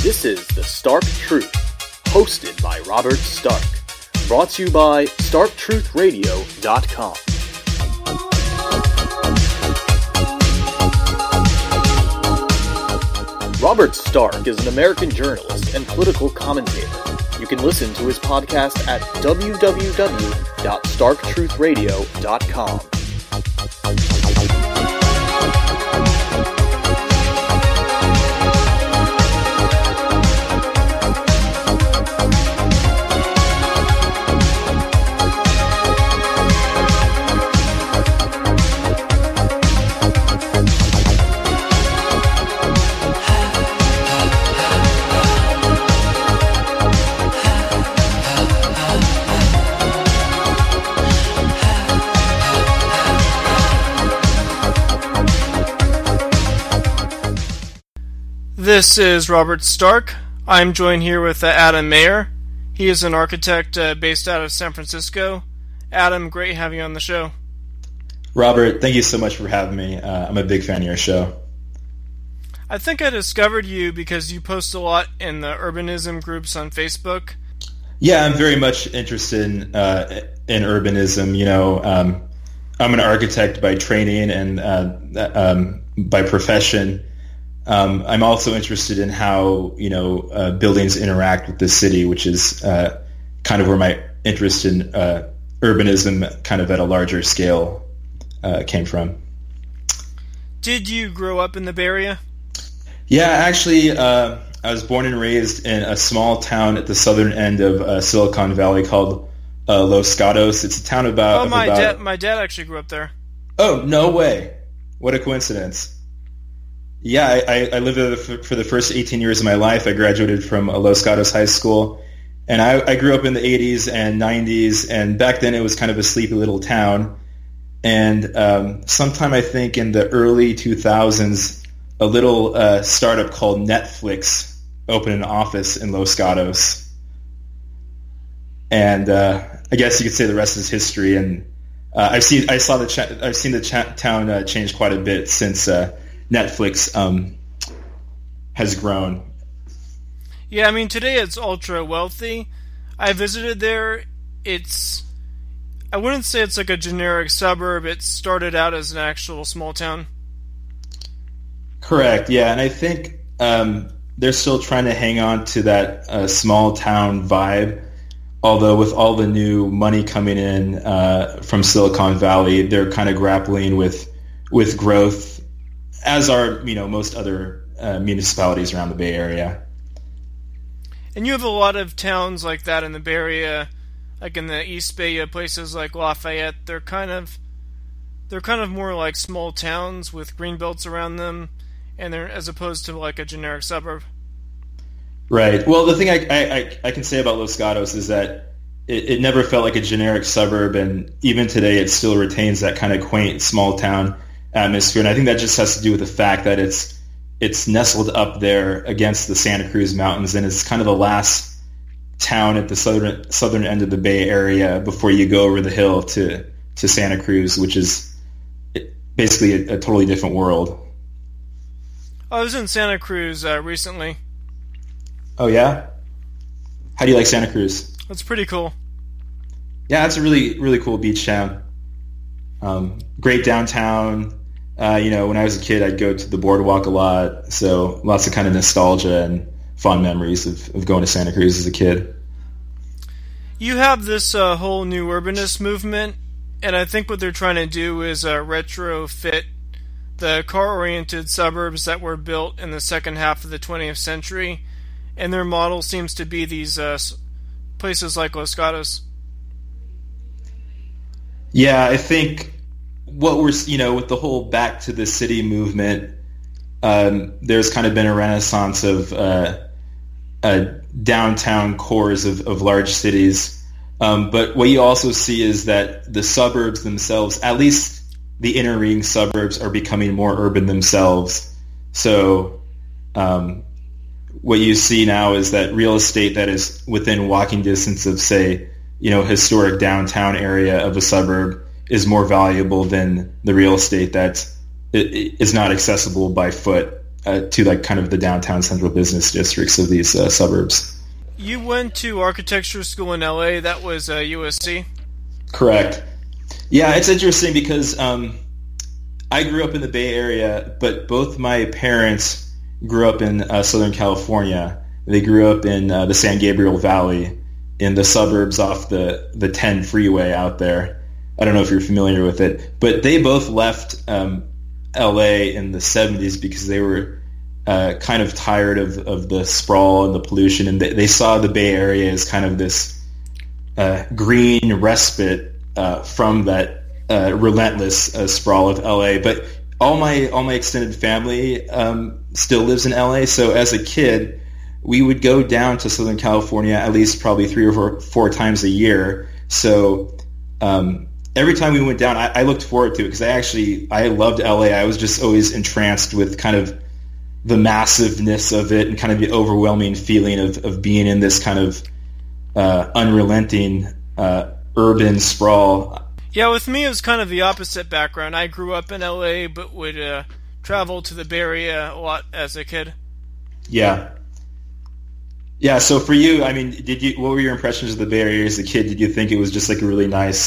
This is The Stark Truth, hosted by Robert Stark, brought to you by StarkTruthRadio.com. Robert Stark is an American journalist and political commentator. You can listen to his podcast at www.StarkTruthRadio.com. This is Robert Stark. I'm joined here with Adam Mayer. He is an architect based out of San Francisco. Adam, great having you on the show. Robert, thank you so much for having me. I'm a big fan of your show. I think I discovered you because you post a lot in the urbanism groups on Facebook. Yeah, I'm very much interested in urbanism. You know, I'm an architect by training and by profession. I'm also interested in how, buildings interact with the city, which is kind of where my interest in urbanism kind of at a larger scale came from. Did you grow up in the Bay Area? Yeah, actually, I was born and raised in a small town at the southern end of Silicon Valley called Los Gatos. It's a town about... my dad actually grew up there. Oh, no way. What a coincidence. Yeah, I lived there for the first 18 years of my life. I graduated from Los Gatos High School, and I grew up in the 80s and 90s, and back then it was kind of a sleepy little town. And sometime I think in the early 2000s, a little startup called Netflix opened an office in Los Gatos. And I guess you could say the rest is history. And I've seen the town change quite a bit since Netflix has grown. Yeah, I mean, today it's ultra wealthy. I visited there. I wouldn't say it's like a generic suburb. It started out as an actual small town. Correct, yeah, and I think they're still trying to hang on to that small town vibe, although with all the new money coming in from Silicon Valley, they're kind of grappling with growth, as are most other municipalities around the Bay Area. And you have a lot of towns like that in the Bay Area, like in the East Bay. You have places like Lafayette. They're kind of more like small towns with green belts around them, and they're as opposed to like a generic suburb. Right. Well, the thing I can say about Los Gatos is that it never felt like a generic suburb, and even today it still retains that kind of quaint small town atmosphere, and I think that just has to do with the fact that it's nestled up there against the Santa Cruz Mountains, and it's kind of the last town at the southern end of the Bay Area before you go over the hill to Santa Cruz, which is basically a totally different world. I was in Santa Cruz recently. Oh yeah? How do you like Santa Cruz? It's pretty cool. Yeah, it's a really, really cool beach town. Great downtown. When I was a kid, I'd go to the boardwalk a lot, so lots of kind of nostalgia and fond memories of going to Santa Cruz as a kid. You have this whole new urbanist movement, and I think what they're trying to do is retrofit the car-oriented suburbs that were built in the second half of the 20th century, and their model seems to be these places like Los Gatos. Yeah, I think what we're, with the whole back to the city movement, there's kind of been a renaissance of downtown cores of large cities. But what you also see is that the suburbs themselves, at least the inner ring suburbs, are becoming more urban themselves. So what you see now is that real estate that is within walking distance of, say, historic downtown area of a suburb is more valuable than the real estate that is not accessible by foot to like kind of the downtown central business districts of these suburbs. You went to architecture school in LA. That was USC? Correct. Yeah, it's interesting because I grew up in the Bay Area, but both my parents grew up in Southern California. They grew up in the San Gabriel Valley in the suburbs off the 10 freeway out there. I don't know if you're familiar with it, but they both left LA in the 70s because they were kind of tired of the sprawl and the pollution, and they saw the Bay Area as kind of this green respite from that relentless sprawl of LA. But all my extended family still lives in LA, so as a kid, we would go down to Southern California at least probably 3 or 4 times a year. So every time we went down, I looked forward to it because I loved LA. I was just always entranced with kind of the massiveness of it and kind of the overwhelming feeling of being in this kind of unrelenting urban sprawl. Yeah, with me it was kind of the opposite background. I grew up in LA but would travel to the Bay Area a lot as a kid. Yeah. Yeah, so for you, I mean, what were your impressions of the Bay Area as a kid? Did you think it was just like a really nice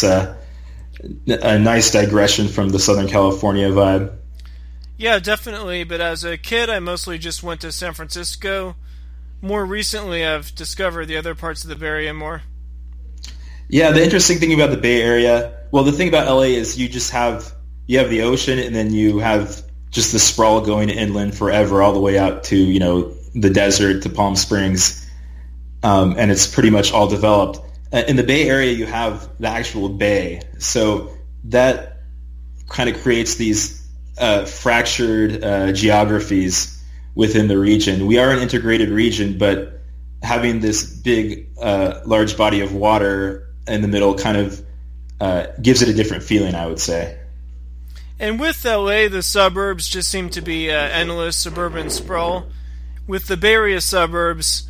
digression from the Southern California vibe? Yeah, definitely, but as a kid I mostly just went to San Francisco. More recently I've discovered the other parts of the Bay Area more. Yeah, the interesting thing about the Bay Area, well, the thing about LA is you have the ocean, and then you have just the sprawl going inland forever all the way out to, you know, the desert to Palm Springs, and it's pretty much all developed. In the Bay Area, you have the actual bay, so that kind of creates these fractured geographies within the region. We are an integrated region, but having this big, large body of water in the middle kind of gives it a different feeling, I would say. And with LA, the suburbs just seem to be endless suburban sprawl. With the Bay Area suburbs,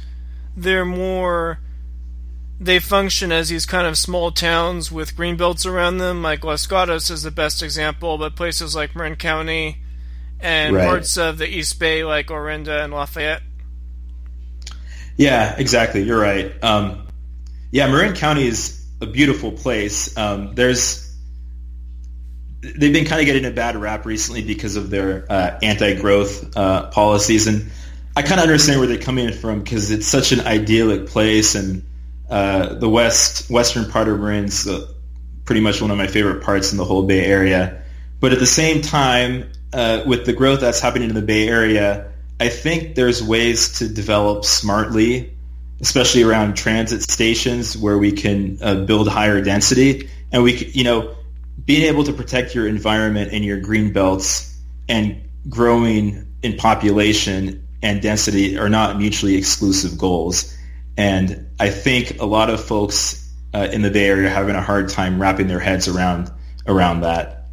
they function as these kind of small towns with green belts around them. Like Los Gatos is the best example, but places like Marin County and parts of the East Bay like Orinda and Lafayette. Yeah, exactly. You're right. Marin County is a beautiful place. They've been kind of getting a bad rap recently because of their anti-growth policies, and I kind of understand where they're coming from because it's such an idyllic place, and the western part of Marin's pretty much one of my favorite parts in the whole Bay Area. But at the same time, with the growth that's happening in the Bay Area, I think there's ways to develop smartly, especially around transit stations where we can build higher density, and being able to protect your environment and your green belts and growing in population and density are not mutually exclusive goals. And I think a lot of folks in the Bay Area are having a hard time wrapping their heads around that.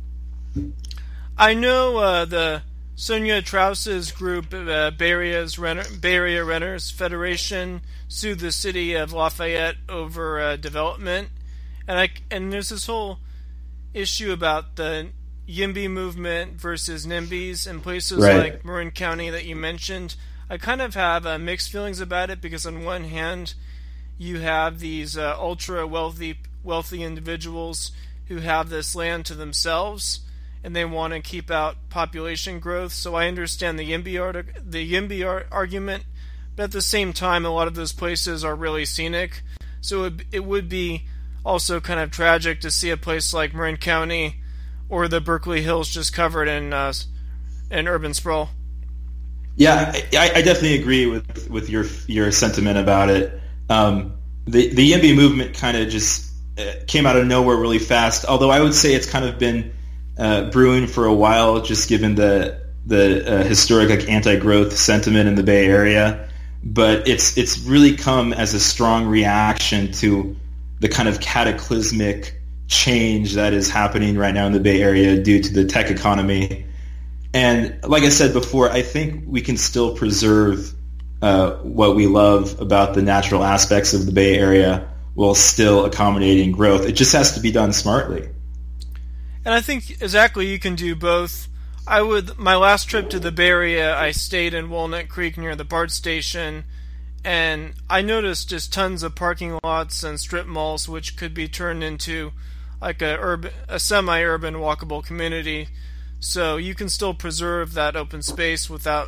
I know the Sonia Traus's group, Bay Area Renters Federation, sued the city of Lafayette over development, and there's this whole issue about the YIMBY movement versus NIMBYs in places like Marin County that you mentioned. I kind of have mixed feelings about it because on one hand you have these ultra wealthy individuals who have this land to themselves and they want to keep out population growth, so I understand the YIMBY argument, but at the same time a lot of those places are really scenic, so it would be also kind of tragic to see a place like Marin County or the Berkeley Hills just covered in urban sprawl. Yeah, I definitely agree with your sentiment about it. The YIMBY movement kind of just came out of nowhere really fast, although I would say it's kind of been brewing for a while, just given the historic anti-growth sentiment in the Bay Area. But it's really come as a strong reaction to the kind of cataclysmic change that is happening right now in the Bay Area due to the tech economy. And like I said before, I think we can still preserve what we love about the natural aspects of the Bay Area while still accommodating growth. It just has to be done smartly. And I think exactly you can do both My last trip to the Bay Area, I stayed in Walnut Creek near the BART station, and I noticed just tons of parking lots and strip malls, which could be turned into like a semi-urban walkable community. So you can still preserve that open space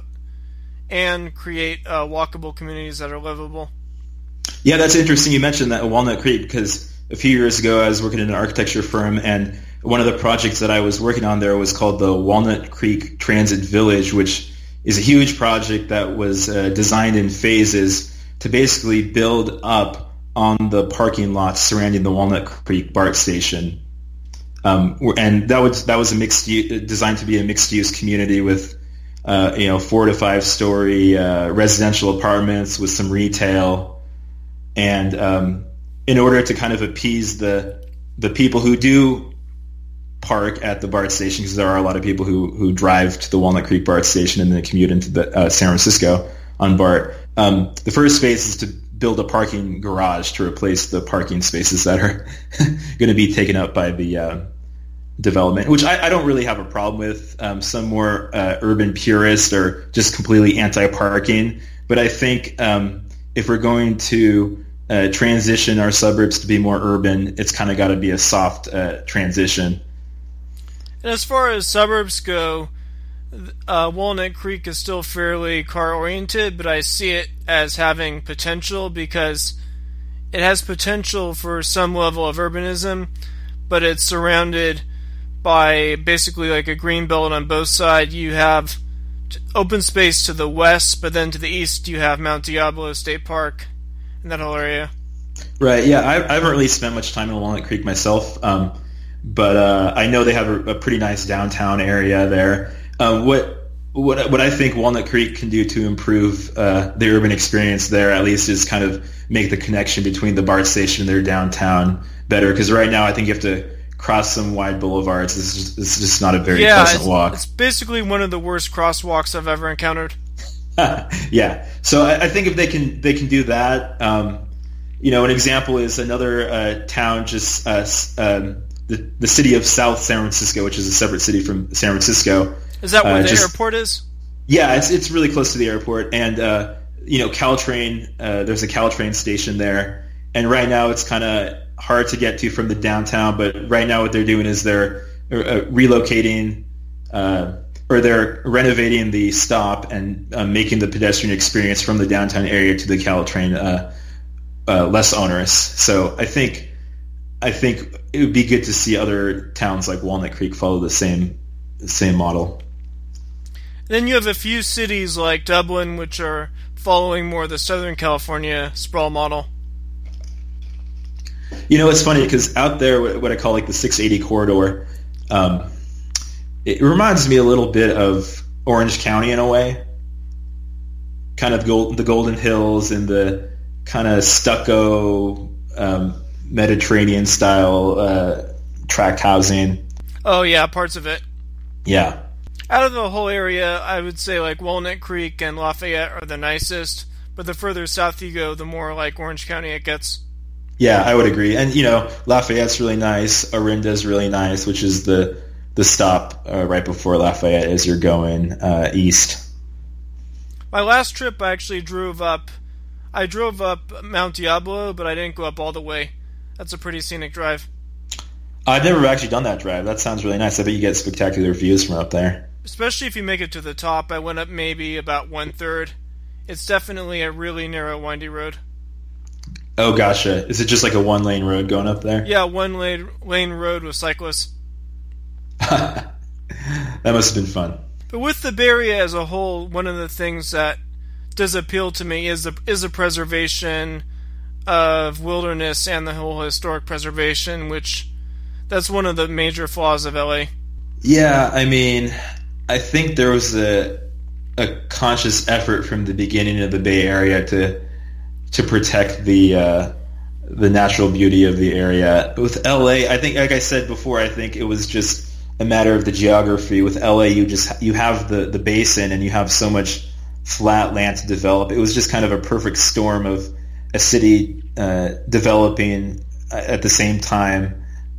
and create walkable communities that are livable. Yeah, that's interesting. You mentioned that Walnut Creek because a few years ago I was working in an architecture firm, and one of the projects that I was working on there was called the Walnut Creek Transit Village, which is a huge project that was designed in phases to basically build up on the parking lots surrounding the Walnut Creek BART station. And that was designed to be a mixed-use community with 4 to 5 story residential apartments with some retail, and in order to kind of appease the people who do park at the BART station, because there are a lot of people who drive to the Walnut Creek BART station and then commute into the San Francisco on BART. The first phase is to build a parking garage to replace the parking spaces that are going to be taken up by the development, which I don't really have a problem with. Some more urban purists are just completely anti-parking, but I think if we're going to transition our suburbs to be more urban, it's kind of got to be a soft transition. And as far as suburbs go, Walnut Creek is still fairly car-oriented, but I see it as having potential because it has potential for some level of urbanism, but it's surrounded by basically like a green belt on both sides. You have open space to the west, but then to the east you have Mount Diablo State Park and that whole area. Right, yeah, I haven't really spent much time in Walnut Creek myself, but I know they have a pretty nice downtown area there. What I think Walnut Creek can do to improve the urban experience there, at least, is kind of make the connection between the BART station and their downtown better. Because right now, I think you have to cross some wide boulevards. It's just not a very pleasant walk. It's basically one of the worst crosswalks I've ever encountered. Yeah, so I think if they can do that, an example is another town, just the city of South San Francisco, which is a separate city from San Francisco. Is that where the airport is? Yeah, it's really close to the airport, and Caltrain. There's a Caltrain station there, and right now it's kind of hard to get to from the downtown. But right now, what they're doing is they're relocating, or they're renovating the stop and making the pedestrian experience from the downtown area to the Caltrain less onerous. So I think it would be good to see other towns like Walnut Creek follow the same model. Then you have a few cities like Dublin, which are following more the Southern California sprawl model. It's funny because out there, what I call like the 680 corridor, it reminds me a little bit of Orange County in a way. Kind of the Golden Hills and the kind of stucco Mediterranean style tract housing. Oh yeah, parts of it. Yeah. Out of the whole area, I would say like Walnut Creek and Lafayette are the nicest, but the further south you go, the more like Orange County it gets. Yeah, I would agree. And Lafayette's really nice. Orinda's really nice, which is the stop right before Lafayette as you're going east. My last trip, I actually drove up Mount Diablo, but I didn't go up all the way. That's a pretty scenic drive. I've never actually done that drive. That sounds really nice. I bet you get spectacular views from up there. Especially if you make it to the top. I went up maybe about 1/3. It's definitely a really narrow, windy road. Oh, gotcha. Is it just like a one-lane road going up there? Yeah, one-lane road with cyclists. That must have been fun. But with the Bay Area as a whole, one of the things that does appeal to me is the preservation of wilderness and the whole historic preservation, which that's one of the major flaws of LA. Yeah, I mean, I think there was a conscious effort from the beginning of the Bay Area to protect the natural beauty of the area. With LA, I think, like I said before, I think it was just a matter of the geography. With LA, you have the basin and you have so much flat land to develop. It was just kind of a perfect storm of a city developing at the same time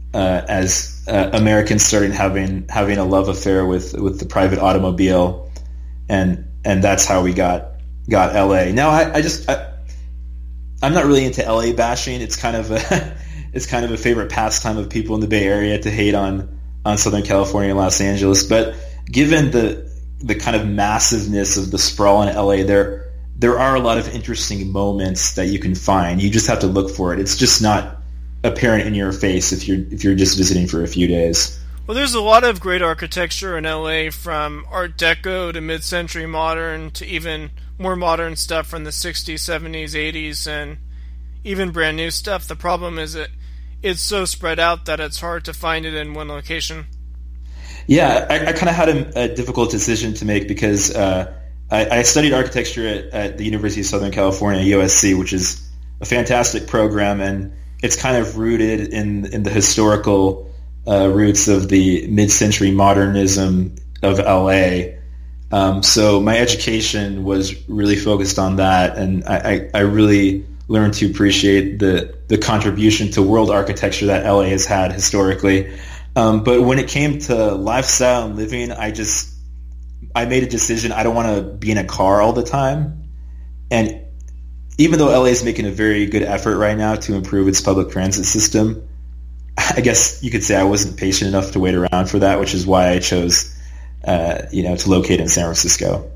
as Americans started having a love affair with the private automobile, and that's how we got LA. Now I'm not really into LA bashing. It's kind of a favorite pastime of people in the Bay Area to hate on Southern California and Los Angeles. But given the kind of massiveness of the sprawl in LA, there are a lot of interesting moments that you can find. You just have to look for it. It's just not apparent in your face if you're just visiting for a few days. Well, there's a lot of great architecture in LA, from Art Deco to mid-century modern to even more modern stuff from the 60s, 70s, 80s, and even brand new stuff. The problem is it's so spread out that it's hard to find it in one location. Yeah, I kind of had a difficult decision to make because I studied architecture at the University of Southern California, USC, which is a fantastic program, and it's kind of rooted in the historical roots of the mid-century modernism of LA. So my education was really focused on that, and I really learned to appreciate the contribution to world architecture that LA has had historically. But when it came to lifestyle and living, I made a decision. I don't want to be in a car all the time. And even though LA is making a very good effort right now to improve its public transit system, I guess you could say I wasn't patient enough to wait around for that, which is why I chose to locate in San Francisco.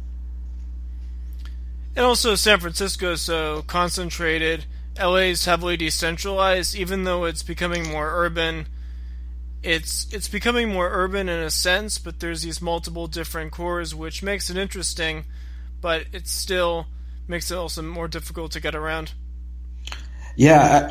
And also San Francisco is so concentrated. LA is heavily decentralized. Even though it's becoming more urban, it's becoming more urban in a sense, but there's these multiple different cores, which makes it interesting, but it still makes it also more difficult to get around. Yeah,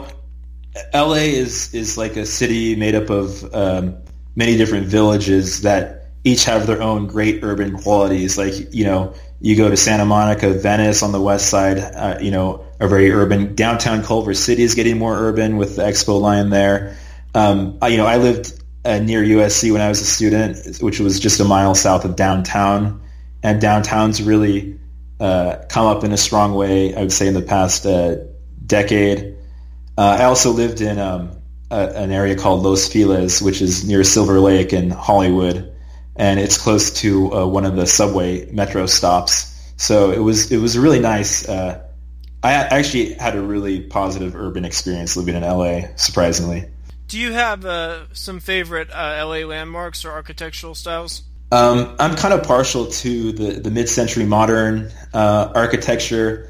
LA is like a city made up of many different villages that each have their own great urban qualities. Like, you go to Santa Monica, Venice on the west side, are very urban. Downtown Culver City is getting more urban with the Expo line there. I lived near USC when I was a student, which was just a mile south of downtown, and downtown's really come up in a strong way, I would say, in the past decade. I also lived in an area called Los Feliz, which is near Silver Lake in Hollywood, and it's close to one of the subway metro stops. So it was really nice. I actually had a really positive urban experience living in LA, surprisingly. Do you have some favorite LA landmarks or architectural styles? I'm kind of partial to the mid-century modern architecture.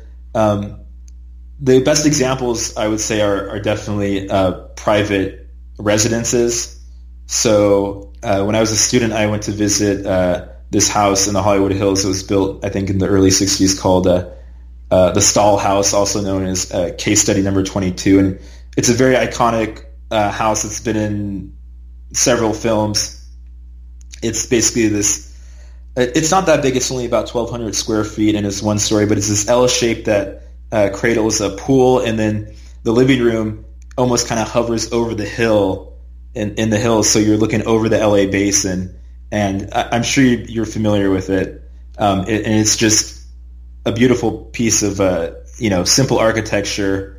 The best examples, I would say, are definitely private residences. So when I was a student, I went to visit this house in the Hollywood Hills. It was built, I think, in the early 60s, called the Stahl House, also known as Case Study Number 22. And it's a very iconic house. It's been in several films. It's basically this, it's not that big. It's only about 1,200 square feet, and it's one story, but it's this L shape that cradles a pool, and then the living room almost kind of hovers over the hill in the hills. So you're looking over the LA basin, and I'm sure you're familiar with it. And it's just a beautiful piece of, simple architecture,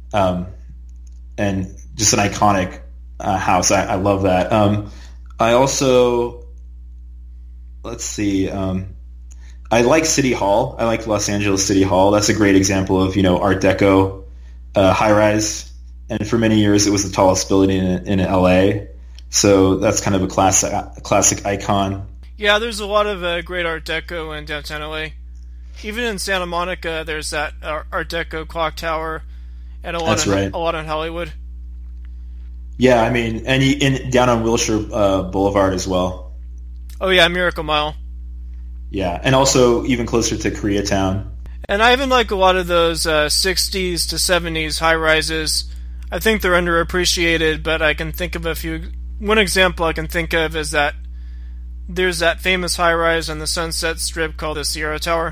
and just an iconic house. I love that. I also, let's see, I like City Hall. I like Los Angeles City Hall. That's a great example of, Art Deco high-rise. And for many years, it was the tallest building in LA. So that's kind of a classic icon. Yeah, there's a lot of great Art Deco in downtown LA. Even in Santa Monica, there's that Art Deco clock tower, and a lot in Hollywood. Yeah, I mean, and down on Wilshire Boulevard as well. Oh yeah, Miracle Mile. Yeah, and also even closer to Koreatown. And I even like a lot of those 60s to 70s high-rises. I think they're underappreciated, but I can think of a few. One example I can think of is that there's that famous high-rise on the Sunset Strip called the Sierra Tower.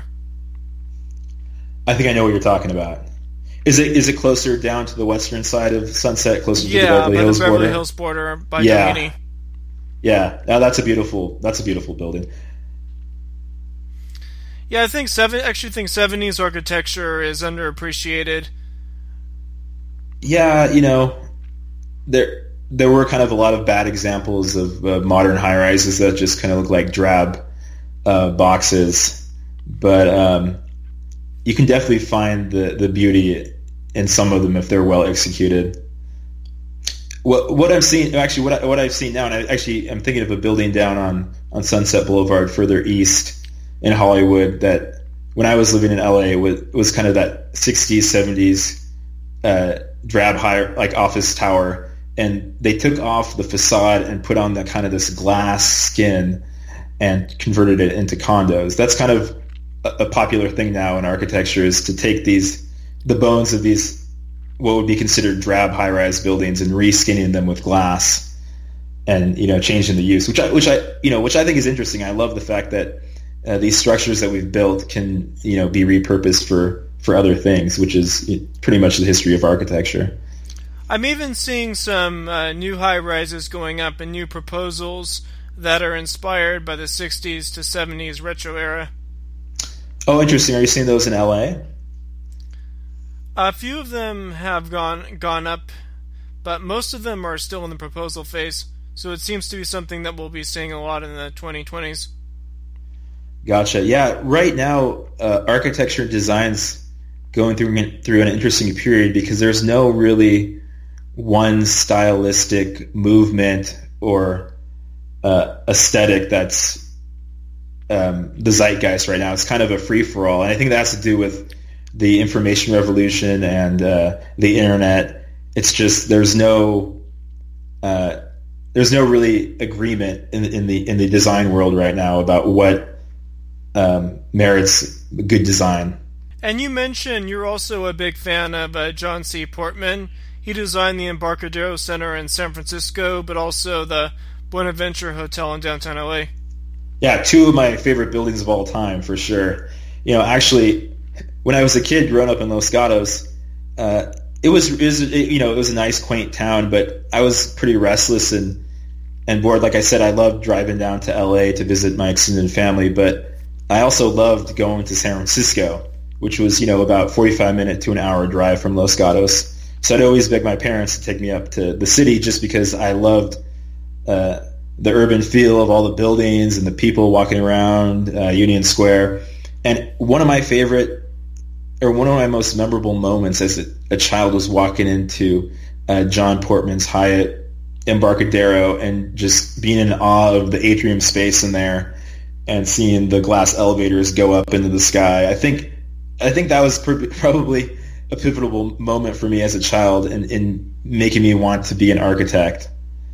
I think I know what you're talking about. Is it closer down to the western side of Sunset, closer to the Beverly Hills border? Yeah, Beverly Hills border by Doheny. Yeah, that's a beautiful building. Yeah, I think 70s architecture is underappreciated. Yeah, there were kind of a lot of bad examples of modern high-rises that just kind of look like drab boxes. But you can definitely find the beauty in some of them if they're well executed. What I'm seeing, actually, what I've seen now, and I'm thinking of a building down on Sunset Boulevard further east in Hollywood that when I was living in LA was kind of that 60s, 70s drab high like office tower, and they took off the facade and put on the kind of this glass skin and converted it into condos. That's kind of a popular thing now in architecture, is to take the bones of these what would be considered drab high-rise buildings and reskinning them with glass and changing the use, which I think is interesting. I love the fact that these structures that we've built can be repurposed for other things, which is pretty much the history of architecture. I'm even seeing some new high-rises going up and new proposals that are inspired by the 60s to 70s retro era. Oh, interesting. Are you seeing those in LA? A few of them have gone up, but most of them are still in the proposal phase, so it seems to be something that we'll be seeing a lot in the 2020s. Gotcha. Yeah, right now, architecture and design's going through an interesting period because there's no really one stylistic movement or aesthetic that's the zeitgeist right now. It's kind of a free-for-all, and I think that has to do with the information revolution and the internet. It's just there's no really agreement in the design world right now about what merits good design. And you mentioned you're also a big fan of John C. Portman. He designed the Embarcadero Center in San Francisco, but also the Bonaventure Hotel in downtown LA. Yeah, two of my favorite buildings of all time, for sure. Actually, when I was a kid growing up in Los Gatos, it was a nice, quaint town, but I was pretty restless and bored. Like I said, I loved driving down to LA to visit my extended family, but I also loved going to San Francisco, which was, about 45-minute to an hour drive from Los Gatos. So I'd always beg my parents to take me up to the city just because I loved the urban feel of all the buildings and the people walking around Union Square. And one of my most memorable moments as a child was walking into John Portman's Hyatt Embarcadero and just being in awe of the atrium space in there and seeing the glass elevators go up into the sky. I think that was probably a pivotal moment for me as a child in making me want to be an architect.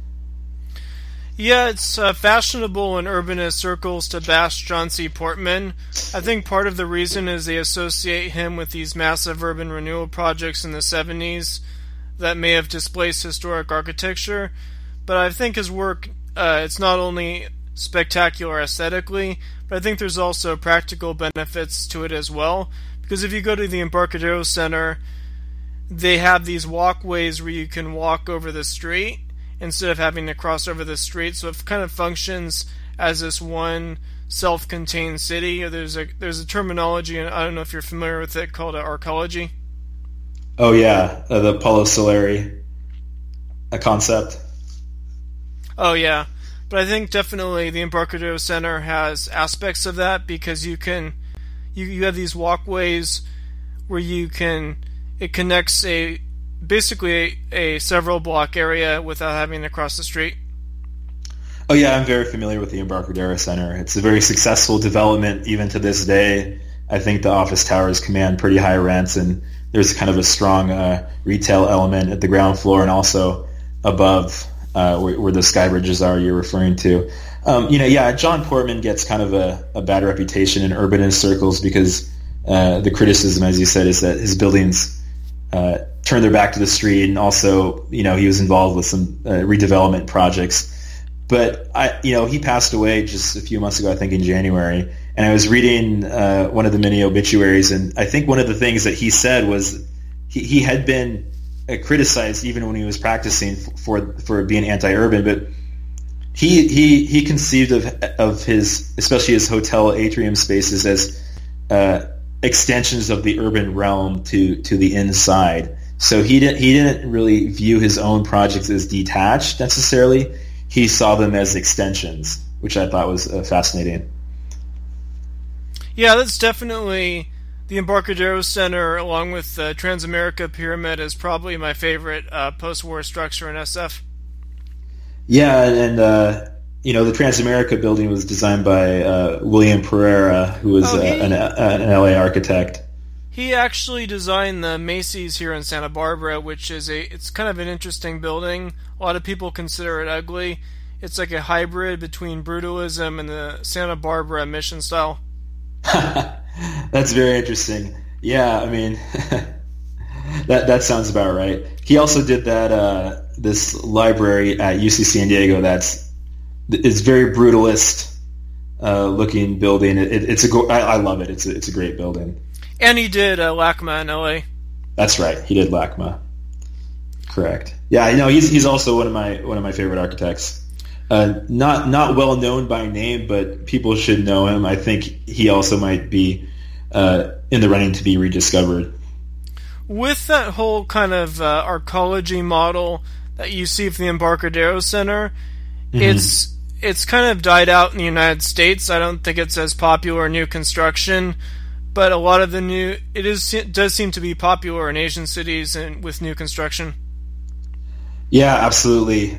Yeah, it's fashionable in urbanist circles to bash John C. Portman. I think part of the reason is they associate him with these massive urban renewal projects in the 70s that may have displaced historic architecture. But I think his work, it's not only spectacular aesthetically, but I think there's also practical benefits to it as well. Because if you go to the Embarcadero Center, they have these walkways where you can walk over the street instead of having to cross over the street, so it kind of functions as this one self-contained city. There's a terminology, and I don't know if you're familiar with it, called arcology. Oh yeah, the Paulo Soleri concept. Oh yeah, but I think definitely the Embarcadero Center has aspects of that because you have these walkways where it connects basically a several block area without having to cross the street. Oh yeah, I'm very familiar with the Embarcadero Center. It's a very successful development even to this day. I think the office towers command pretty high rents, and there's kind of a strong retail element at the ground floor and also above where the sky bridges are you're referring to. John Portman gets kind of a bad reputation in urbanist circles because the criticism, as you said, is that his buildings turn their back to the street, and also, he was involved with some redevelopment projects. But he passed away just a few months ago, I think in January, and I was reading one of the many obituaries, and I think one of the things that he said was he had been criticized even when he was practicing for being anti-urban, but he conceived of especially his hotel atrium spaces as extensions of the urban realm to the inside. So he didn't really view his own projects as detached necessarily. He saw them as extensions, which I thought was fascinating. Yeah, that's definitely the Embarcadero Center, along with the Transamerica Pyramid, is probably my favorite post-war structure in SF. Yeah, and the Transamerica building was designed by William Pereira, who was an LA architect. He actually designed the Macy's here in Santa Barbara, which is it's kind of an interesting building. A lot of people consider it ugly. It's like a hybrid between brutalism and the Santa Barbara mission style. That's very interesting. Yeah, I mean, that sounds about right. He also did that this library at UC San Diego. It's very brutalist looking building. I love it. It's a great building. And he did LACMA in LA. That's right. He did LACMA. Correct. Yeah, he's also one of my favorite architects. Not well known by name, but people should know him. I think he also might be in the running to be rediscovered. With that whole kind of arcology model that you see for the Embarcadero Center, it's kind of died out in the United States. I don't think it's as popular in new construction. But a lot of it does seem to be popular in Asian cities and with new construction. Yeah, absolutely.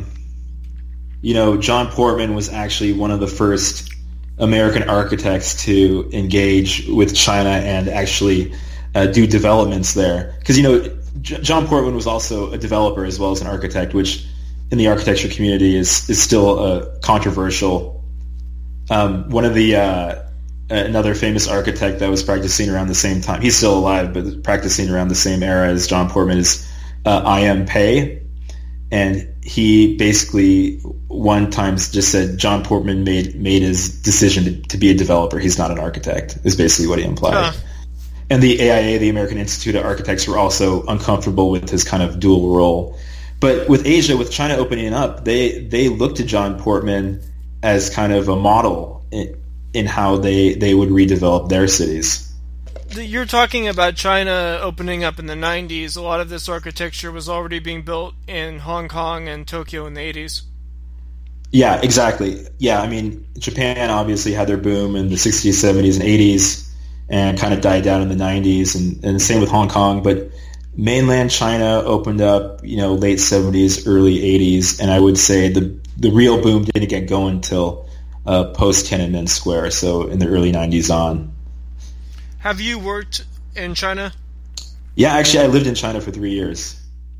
John Portman was actually one of the first American architects to engage with China and actually do developments there. Because, John Portman was also a developer as well as an architect, which in the architecture community is still controversial. One of the... another famous architect that was practicing around the same time. He's still alive, but practicing around the same era as John Portman is I.M. Pei. And he basically one time just said John Portman made his decision to be a developer. He's not an architect, is basically what he implied. And the AIA, the American Institute of Architects, were also uncomfortable with his kind of dual role. But with Asia, with China opening up, they looked to John Portman as kind of a model in how they would redevelop their cities. You're talking about China opening up in the 90s. A lot of this architecture was already being built in Hong Kong and Tokyo in the 80s. Yeah, exactly. Yeah, I mean, Japan obviously had their boom in the 60s, 70s, and 80s and kind of died down in the 90s, and same with Hong Kong. But mainland China opened up, late 70s, early 80s, and I would say the real boom didn't get going until post Tiananmen Square, so in the early 90s on. Have you worked in China? Yeah, actually I lived in China for 3 years.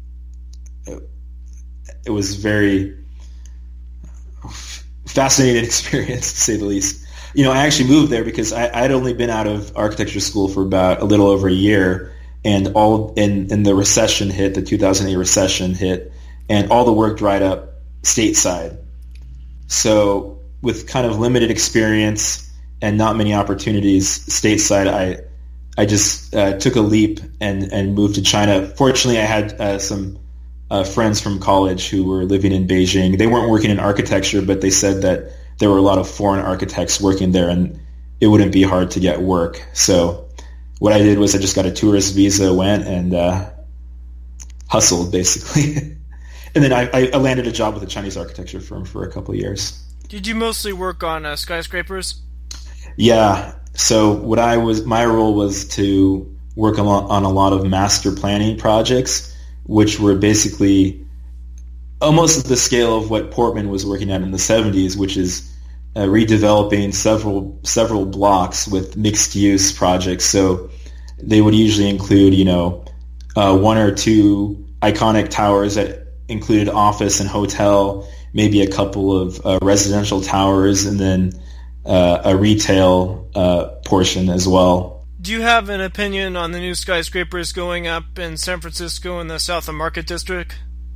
It was very fascinating experience, to say the least. I actually moved there because I'd only been out of architecture school for about a little over a year, and the recession hit, the 2008 recession hit, and all the work dried up stateside. So with kind of limited experience and not many opportunities stateside, I just took a leap and moved to China. Fortunately, I had some friends from college who were living in Beijing. They weren't working in architecture, but they said that there were a lot of foreign architects working there, and it wouldn't be hard to get work. So what I did was I just got a tourist visa, went and hustled, basically. And then I landed a job with a Chinese architecture firm for a couple of years. Did you mostly work on skyscrapers? Yeah. So my role was to work on a lot of master planning projects, which were basically almost at the scale of what Portman was working at in the 70s, which is redeveloping several blocks with mixed-use projects. So they would usually include, one or two iconic towers that included office and hotel, maybe a couple of residential towers, and then a retail portion as well. Do you have an opinion on the new skyscrapers going up in San Francisco in the South of Market District?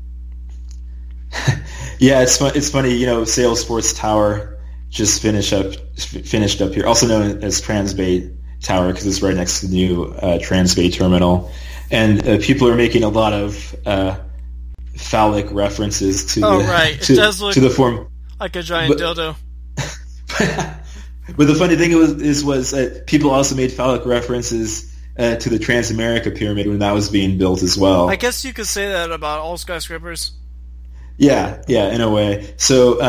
Yeah, it's funny. Salesforce Tower just finished up here, also known as Transbay Tower because it's right next to the new Transbay terminal, and people are making a lot of phallic references to it does look to the form like a giant dildo. But the funny thing was people also made phallic references to the Transamerica Pyramid when that was being built as well. I guess you could say that about all skyscrapers. Yeah, in a way. So,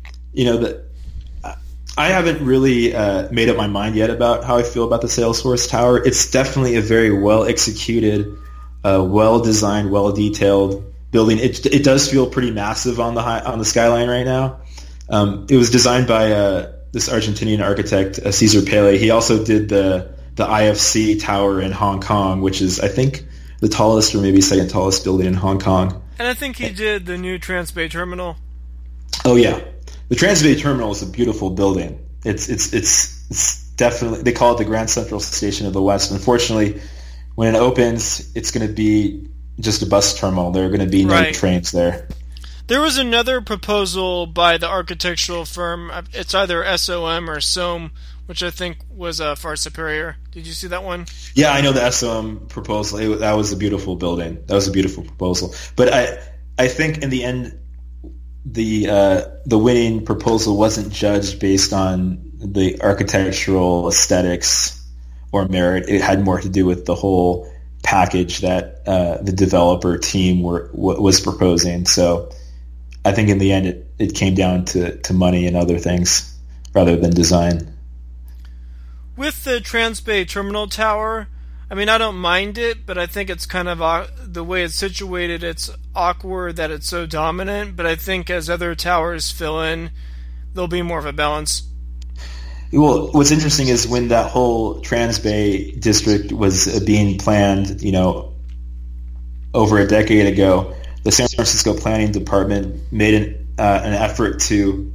I haven't really made up my mind yet about how I feel about the Salesforce Tower. It's definitely a very well-executed, well-designed, well-detailed building. It does feel pretty massive on the skyline right now. It was designed by this Argentinian architect, Cesar Pele. He also did the IFC Tower in Hong Kong, which is, I think, the tallest or maybe second tallest building in Hong Kong. And I think he did the new Transbay Terminal. Oh yeah, the Transbay Terminal is a beautiful building. It's definitely, they call it the Grand Central Station of the West. Unfortunately, when it opens, it's going to be just a bus terminal. There are going to be no trains there. There was another proposal by the architectural firm. It's either SOM or SOM, which I think was far superior. Did you see that one? Yeah, I know the SOM proposal. That was a beautiful building. That was a beautiful proposal. But I think in the end, the winning proposal wasn't judged based on the architectural aesthetics or merit. It had more to do with the whole package that the developer team was proposing. So I think in the end it came down to money and other things rather than design. With the Transbay Terminal Tower, I mean, I don't mind it, but I think it's kind of the way it's situated, it's awkward that it's so dominant, but I think as other towers fill in, there'll be more of a balance. Well, what's interesting is when that whole Transbay district was being planned, over a decade ago, the San Francisco Planning Department made an effort to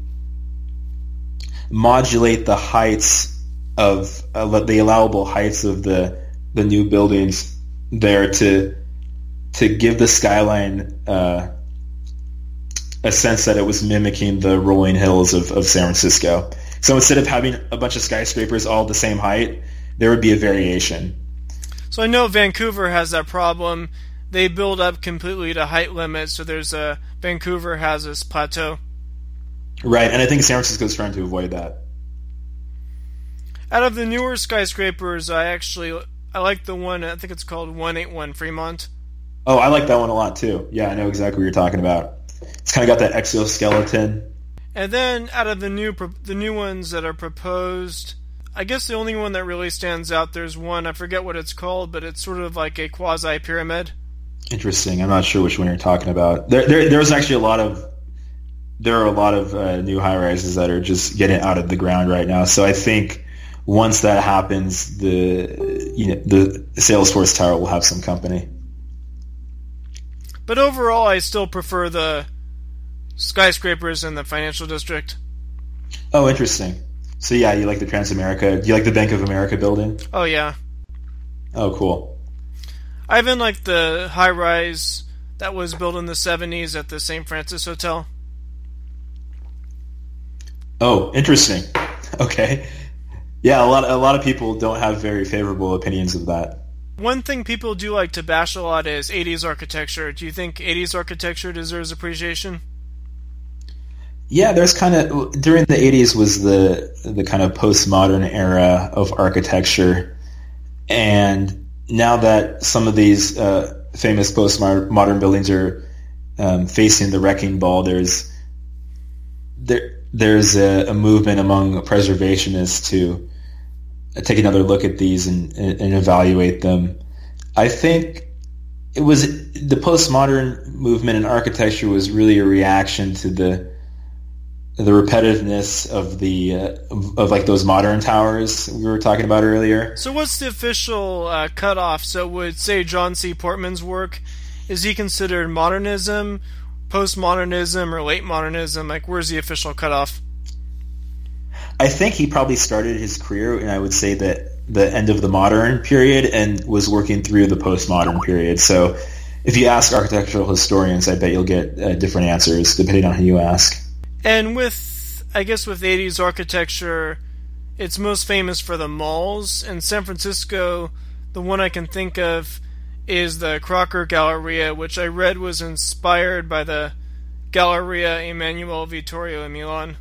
modulate the heights of the allowable heights of the new buildings there to give the skyline a sense that it was mimicking the rolling hills of San Francisco. So instead of having a bunch of skyscrapers all the same height, there would be a variation. So I know Vancouver has that problem. They build up completely to height limits, so Vancouver has this plateau. Right, and I think San Francisco is trying to avoid that. Out of the newer skyscrapers, I like the one, I think it's called 181 Fremont. Oh, I like that one a lot too. Yeah, I know exactly what you're talking about. It's kind of got that exoskeleton. And then out of the new ones that are proposed, I guess the only one that really stands out, there's one, I forget what it's called, but it's sort of like a quasi-pyramid. Interesting. I'm not sure which one you're talking about. There's actually a lot of new high-rises that are just getting out of the ground right now. So I think once that happens, the Salesforce Tower will have some company. But overall, I still prefer the skyscrapers in the financial district. Oh, interesting. So yeah, you like the Transamerica. Do you like the Bank of America building? Oh, yeah. Oh, cool. I even like the high-rise that was built in the 70s at the St. Francis Hotel. Oh, interesting. Okay. Yeah, a lot of people don't have very favorable opinions of that. One thing people do like to bash a lot is 80s architecture. Do you think 80s architecture deserves appreciation? Yeah, there's kind of, during the 80s was the kind of postmodern era of architecture, and now that some of these famous postmodern buildings are facing the wrecking ball, there's a movement among preservationists to take another look at these and evaluate them. I think it was the postmodern movement in architecture was really a reaction to the repetitiveness of like those modern towers we were talking about earlier. So what's the official cutoff? So would, say, John C. Portman's work, is he considered modernism, postmodernism, or late modernism? Like, where's the official cutoff? I think he probably started his career, and I would say that the end of the modern period and was working through the postmodern period. So if you ask architectural historians, I bet you'll get different answers depending on who you ask. And with 80s architecture, it's most famous for the malls. In San Francisco, the one I can think of is the Crocker Galleria, which I read was inspired by the Galleria Emanuele Vittorio in Milan.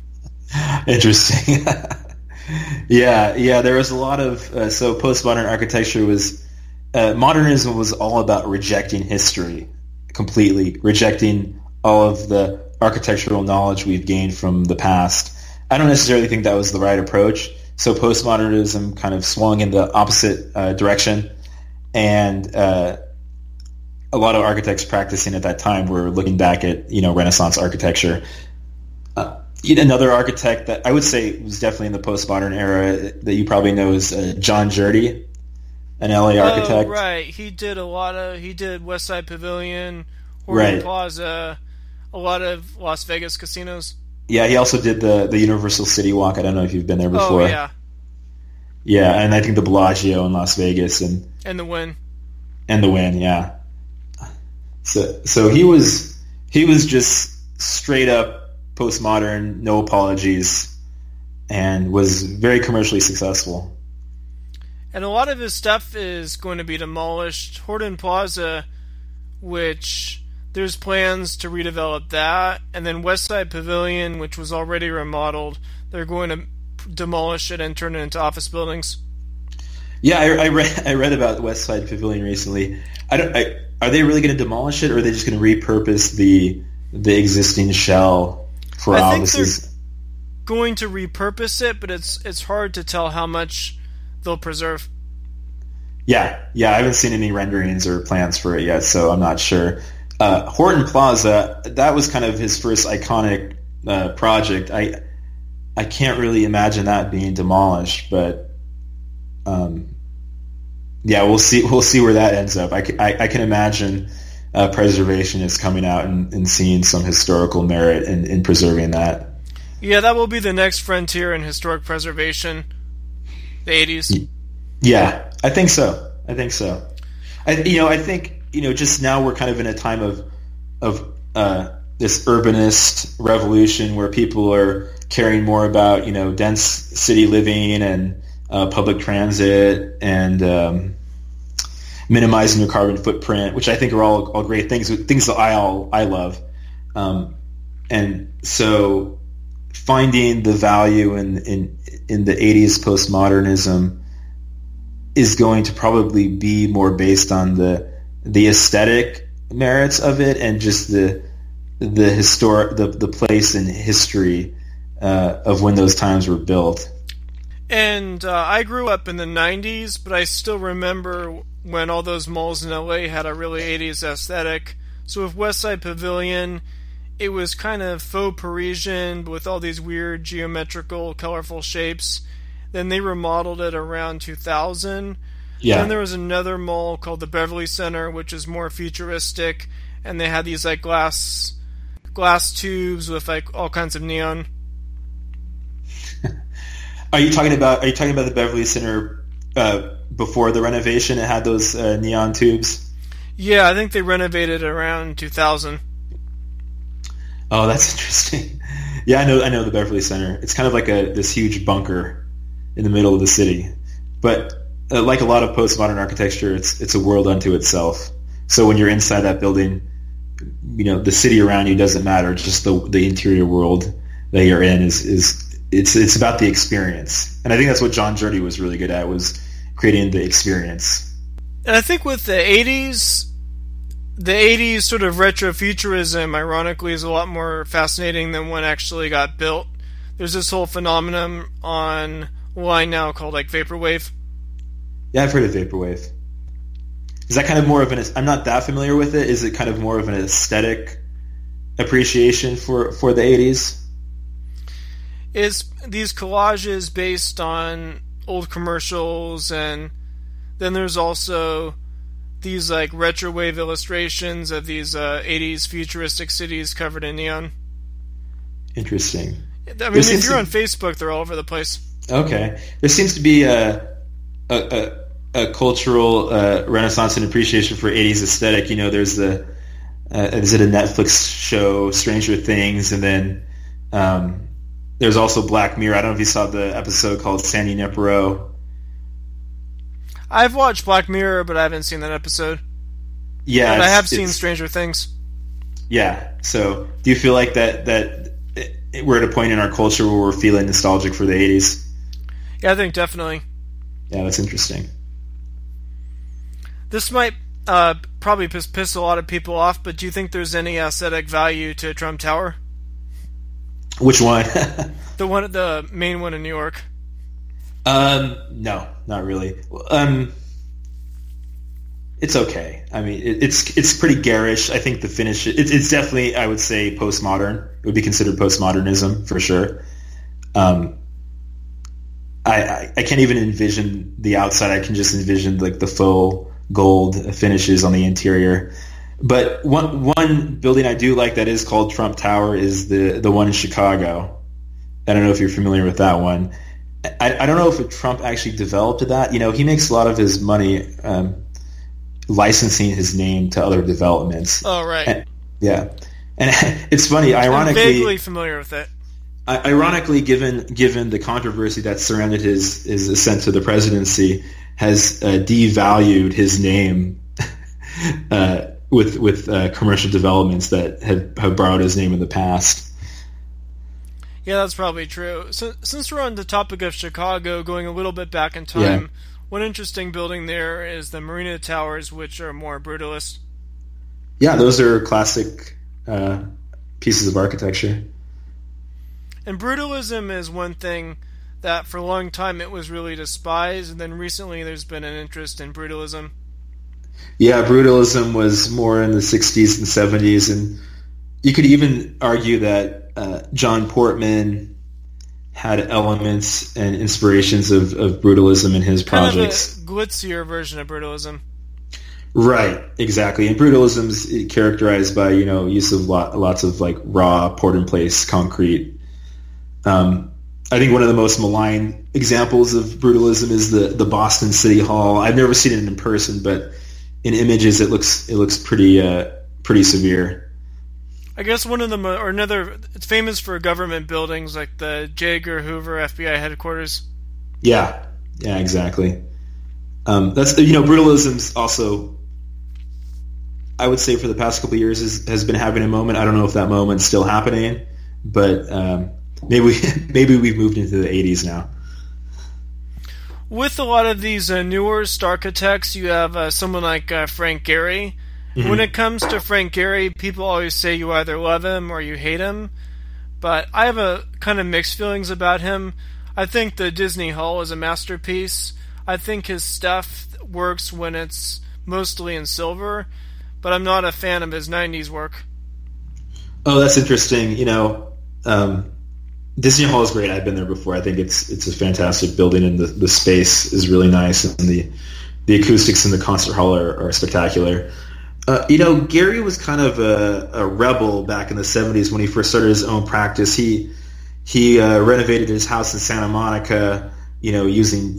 Interesting. Yeah, there was a lot of so postmodern architecture was modernism was all about rejecting history completely, rejecting all of the architectural knowledge we've gained from the past. I don't necessarily think that was the right approach. So postmodernism kind of swung in the opposite direction, and a lot of architects practicing at that time were looking back at Renaissance architecture. Another architect that I would say was definitely in the postmodern era that you probably know is John Jurdy, an LA architect. Oh, right. He did West Side Pavilion, Horton Plaza, a lot of Las Vegas casinos. Yeah, he also did the Universal City Walk. I don't know if you've been there before. Oh, yeah. Yeah, and I think the Bellagio in Las Vegas and the Wynn. And the Wynn, yeah. So he was just straight up postmodern, no apologies, and was very commercially successful. And a lot of his stuff is going to be demolished. Horton Plaza, which there's plans to redevelop that, and then West Side Pavilion, which was already remodeled, they're going to demolish it and turn it into office buildings. Yeah, I read about West Side Pavilion recently. Are they really going to demolish it, or are they just going to repurpose the existing shell for offices? I think they're going to repurpose it, but it's hard to tell how much they'll preserve. Yeah, I haven't seen any renderings or plans for it yet, so I'm not sure. Horton Plaza, that was kind of his first iconic project. I can't really imagine that being demolished, but we'll see where that ends up. I can imagine preservationists coming out and seeing some historical merit in preserving that. Yeah, that will be the next frontier in historic preservation, the 80s. Yeah, I think so. I think just now we're kind of in a time of this urbanist revolution where people are caring more about dense city living and public transit and minimizing your carbon footprint, which I think are all great things that I love. And so finding the value in the 80s postmodernism is going to probably be more based on the aesthetic merits of it and just the place and history of when those times were built. And I grew up in the 90s, but I still remember when all those malls in LA had a really 80s aesthetic. So with West Side Pavilion, it was kind of faux Parisian with all these weird geometrical, colorful shapes. Then they remodeled it around 2000. Yeah. Then there was another mall called the Beverly Center, which is more futuristic, and they had these like glass tubes with like all kinds of neon. Are you talking about the Beverly Center before the renovation? It had those neon tubes. Yeah, I think they renovated around 2000. Oh, that's interesting. Yeah, I know the Beverly Center. It's kind of like this huge bunker in the middle of the city. But like a lot of postmodern architecture, it's a world unto itself. So when you're inside that building, the city around you doesn't matter. Just the interior world that you're in it's about the experience. And I think that's what John Jurdy was really good at, was creating the experience. And I think with the 80s sort of retrofuturism, ironically, is a lot more fascinating than when actually got built. There's this whole phenomenon online now called like vaporwave. Yeah, I've heard of vaporwave. Is that kind of more of I'm not that familiar with it. Is it kind of more of an aesthetic appreciation for the 80s? It's these collages based on old commercials, and then there's also these like retrowave illustrations of these 80s futuristic cities covered in neon. Interesting. I mean, if you're on Facebook, they're all over the place. Okay. There seems to be a cultural renaissance and appreciation for 80s aesthetic. There's is it a Netflix show, Stranger Things, and then there's also Black Mirror. I don't know if you saw the episode called Sandy Nipro. I've watched Black Mirror, but I haven't seen that episode. Yeah, but I have seen Stranger Things. Yeah. So, do you feel like that we're at a point in our culture where we're feeling nostalgic for the 80s? Yeah, I think definitely. Yeah, that's interesting. This might probably piss a lot of people off, but do you think there's any aesthetic value to Trump Tower? Which one? The main one in New York. No, not really. It's okay. I mean, it's pretty garish. I think the finish, it's definitely, I would say, postmodern. It would be considered postmodernism for sure. I can't even envision the outside. I can just envision like the faux gold finishes on the interior. But one building I do like that is called Trump Tower is the one in Chicago. I don't know if you're familiar with that one. I don't know if Trump actually developed that. You know, he makes a lot of his money licensing his name to other developments. Oh, right. And it's funny. Ironically, I'm vaguely familiar with it. Ironically, given the controversy that surrounded his ascent to the presidency, has devalued his name with commercial developments that have borrowed his name in the past. Yeah, that's probably true. So, since we're on the topic of Chicago, going a little bit back in time, one interesting building there is the Marina Towers, which are more brutalist. Yeah, those are classic pieces of architecture. And brutalism is one thing that for a long time it was really despised, and then recently there's been an interest in brutalism. Yeah, brutalism was more in the 60s and 70s, and you could even argue that John Portman had elements and inspirations of brutalism in his projects. Kind of a glitzier version of brutalism. Right, exactly. And brutalism is characterized by, you know, use of lots of like raw, poured-in-place concrete. I think one of the most malign examples of brutalism is the Boston City Hall. I've never seen it in person, but in images it looks pretty severe. I guess one of them, or another, it's famous for government buildings like the J. Edgar Hoover FBI headquarters. Yeah, exactly. That's, you know, brutalism's also, I would say, for the past couple of years has been having a moment. I don't know if that moment's still happening, but maybe we've moved into the 80s now. With a lot of these newer architects, you have someone like Frank Gehry. Mm-hmm. When it comes to Frank Gehry, people always say you either love him or you hate him. But I have a kind of mixed feelings about him. I think the Disney Hall is a masterpiece. I think his stuff works when it's mostly in silver, but I'm not a fan of his 90s work. Oh, that's interesting. You know, Disney Hall is great. I've been there before. I think it's a fantastic building, and the space is really nice, and the acoustics in the concert hall are spectacular. You know, Gehry was kind of a rebel back in the 70s when he first started his own practice. He renovated his house in Santa Monica, you know, using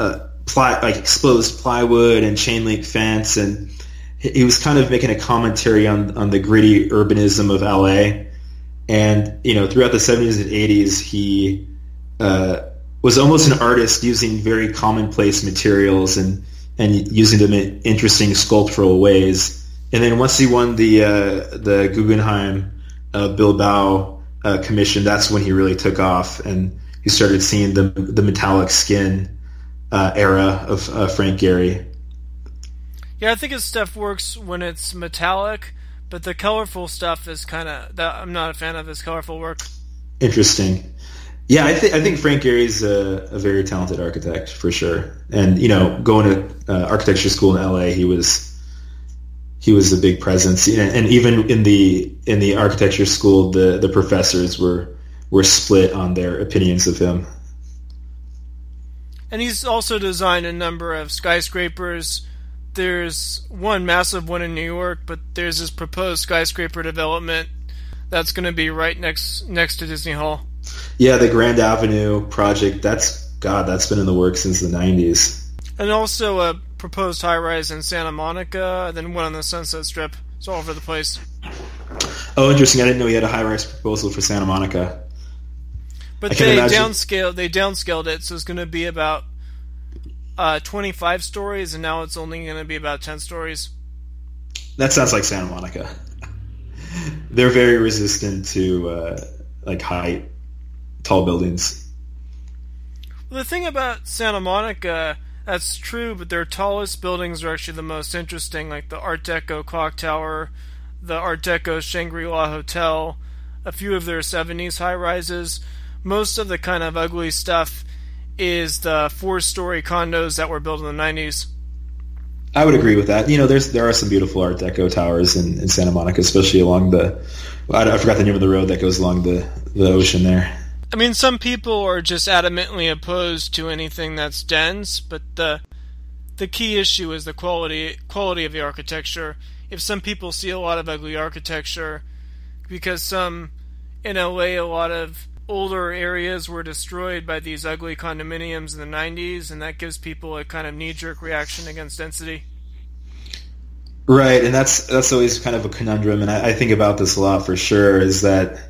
exposed plywood and chain link fence, and he was kind of making a commentary on the gritty urbanism of LA. And you know, throughout the 70s and 80s, he was almost an artist, using very commonplace materials and using them in interesting sculptural ways. And then once he won the Guggenheim Bilbao commission, that's when he really took off, and you started seeing the metallic skin era of Frank Gehry. Yeah, I think his stuff works when it's metallic, but the colorful stuff is kind of... I'm not a fan of his colorful work. Interesting. Yeah, I think Frank Gehry's a very talented architect, for sure. And, you know, going to architecture school in LA, he was a big presence. And even in the architecture school, the professors were split on their opinions of him. And he's also designed a number of skyscrapers. There's one massive one in New York, but there's this proposed skyscraper development that's going to be right next to Disney Hall. Yeah, the Grand Avenue project, that's been in the works since the 90s. And also a proposed high-rise in Santa Monica, and then one on the Sunset Strip. It's all over the place. Oh, interesting. I didn't know he had a high-rise proposal for Santa Monica. But they downscaled it, so it's going to be about 25 stories, and now it's only going to be about 10 stories. That sounds like Santa Monica. They're very resistant to tall buildings. Well, the thing about Santa Monica, That's true, but their tallest buildings are actually the most interesting, like the Art Deco Clock Tower, the Art Deco Shangri-La Hotel, a few of their 70s high-rises. Most of the kind of ugly stuff is the 4-story condos that were built in the 90s. I would agree with that. There are some beautiful Art Deco towers in Santa Monica, especially along I forgot the name of the road that goes along the ocean there. I mean, some people are just adamantly opposed to anything that's dense, but the key issue is the quality of the architecture. If some people see a lot of ugly architecture, because in LA, a lot of older areas were destroyed by these ugly condominiums in the 90s, and that gives people a kind of knee-jerk reaction against density. Right, and that's always kind of a conundrum, and I think about this a lot for sure, is that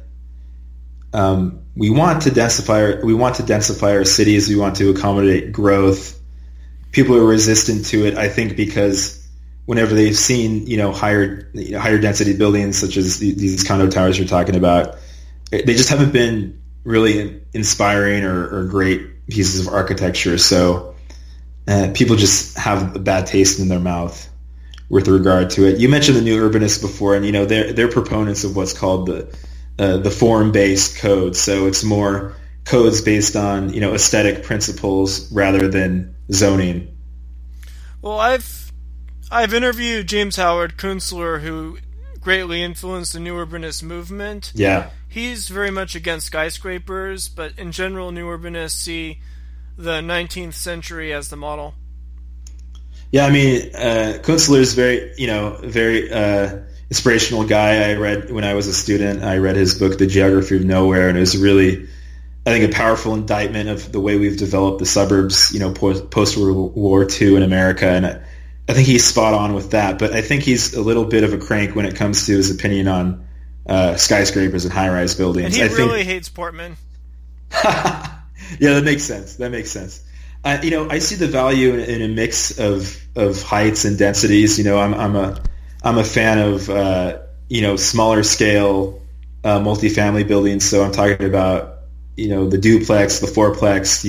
we want to densify our cities, we want to accommodate growth. People are resistant to it, I think, because whenever they've seen higher density buildings such as these condo towers you're talking about, they just haven't been really inspiring or great pieces of architecture. So people just have a bad taste in their mouth with regard to it. You mentioned the New Urbanists before, and they're proponents of what's called the form-based code. So it's more codes based on aesthetic principles rather than zoning. Well, I've interviewed James Howard Kunstler, who greatly influenced the New Urbanist movement. Yeah. He's very much against skyscrapers, but in general, New Urbanists see the 19th century as the model. Yeah, I mean, Kunstler's very inspirational guy. I read when I was a student. I read his book, The Geography of Nowhere, and it was really, I think, a powerful indictment of the way we've developed the suburbs, post-World War II in America. And I think he's spot on with that. But I think he's a little bit of a crank when it comes to his opinion on skyscrapers and high-rise buildings. And he really hates Portman. Yeah, that makes sense. I see the value in a mix of heights and densities. I'm a fan of smaller scale multifamily buildings. So I'm talking about the duplex, the fourplex,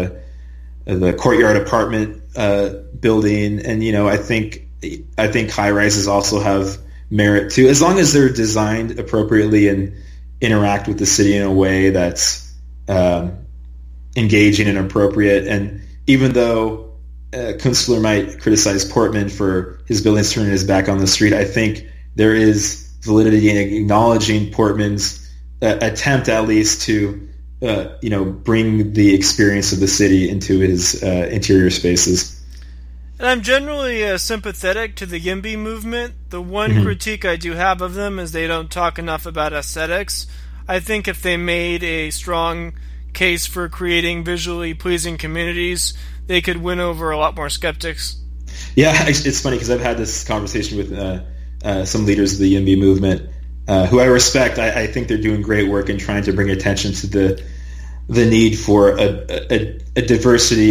the courtyard apartment building, and I think high rises also have merit too, as long as they're designed appropriately and interact with the city in a way that's engaging and appropriate. And even though Kunstler might criticize Portman for his buildings turning his back on the street, I think there is validity in acknowledging Portman's attempt, at least, to bring the experience of the city into his interior spaces. And I'm generally sympathetic to the YIMBY movement. The one critique I do have of them is they don't talk enough about aesthetics. I think if they made a strong case for creating visually pleasing communities, they could win over a lot more skeptics. Yeah, it's funny because I've had this conversation with some leaders of the YIMBY movement who I respect. I think they're doing great work in trying to bring attention to the need for a diversity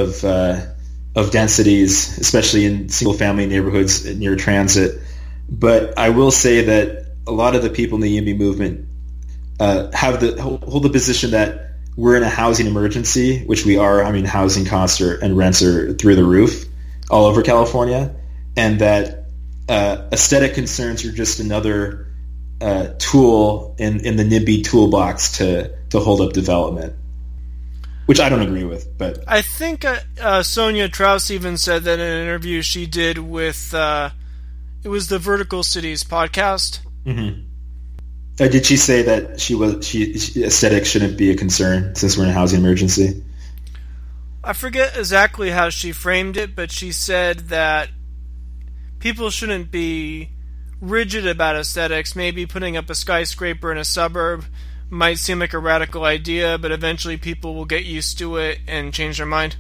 of densities, especially in single-family neighborhoods near transit. But I will say that a lot of the people in the YIMBY movement hold the position that we're in a housing emergency, which we are. I mean, housing costs and rents are through the roof all over California, and that aesthetic concerns are just another tool in the NIMBY toolbox to hold up development, which I don't agree with. But I think Sonia Traus even said that in an interview she did with it was the Vertical Cities podcast. Mm-hmm. Did she say that aesthetics shouldn't be a concern since we're in a housing emergency? I forget exactly how she framed it, but she said that people shouldn't be rigid about aesthetics. Maybe putting up a skyscraper in a suburb might seem like a radical idea, but eventually people will get used to it and change their mind.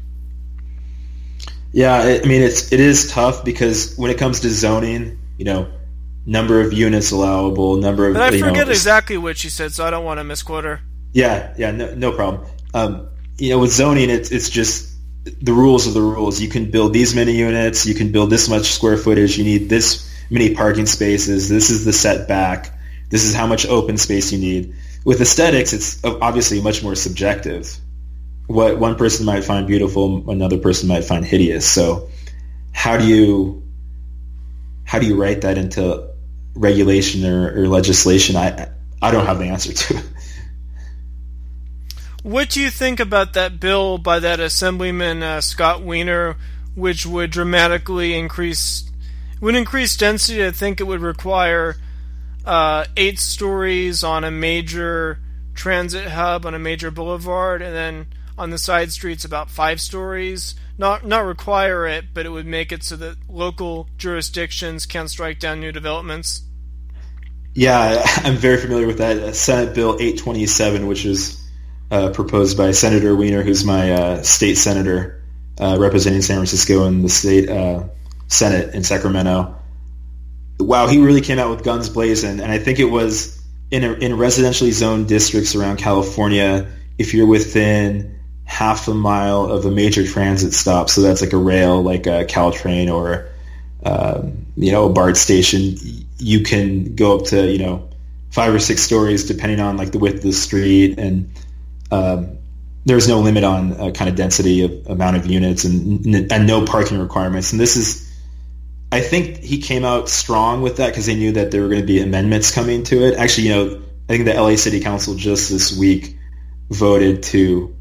Yeah, I mean, it is tough because when it comes to zoning, number of units allowable, number of... But I forget exactly what she said, so I don't want to misquote her. Yeah, no problem. With zoning, it's just the rules are the rules. You can build these many units, you can build this much square footage, you need this many parking spaces, this is the setback, this is how much open space you need. With aesthetics, it's obviously much more subjective. what one person might find beautiful, another person might find hideous. So how do you write that into regulation or legislation? I don't have the answer to it. What do you think about that bill by that Assemblyman Scott Wiener, which would dramatically increase density? I think it would require 8 stories on a major transit hub on a major boulevard, and then on the side streets about 5 stories. Not require it, but it would make it so that local jurisdictions can strike down new developments. Yeah, I'm very familiar with that. Senate Bill 827, which is proposed by Senator Wiener, who's my state senator representing San Francisco in the state Senate in Sacramento. Wow, he really came out with guns blazing, and I think it was in residentially zoned districts around California, if you're within half a mile of a major transit stop, so that's like a rail, like a Caltrain or a BART station, you can go up to 5 or 6 stories depending on like the width of the street, and there's no limit on kind of density of amount of units and no parking requirements. And this is, I think he came out strong with that because they knew that there were going to be amendments coming to it. Actually, I think the LA City Council just this week voted to